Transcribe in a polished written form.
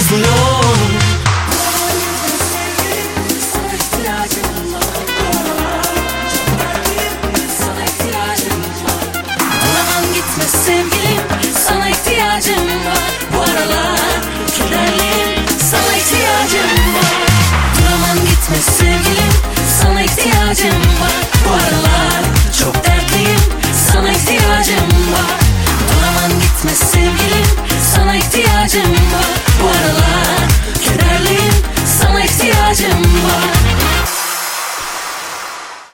sızlıyor. Sana ihtiyacım var. Sana ihtiyacım var. Duramam gitme sevgilim, sana ihtiyacım var. Bu aralar kederliyim, sana ihtiyacım var. Duramam gitme sevgilim, sana ihtiyacım var. Bu aralar çok dertliyim, sana ihtiyacım var. Duramam gitme sevgilim, sana ihtiyacım var. Bu aralar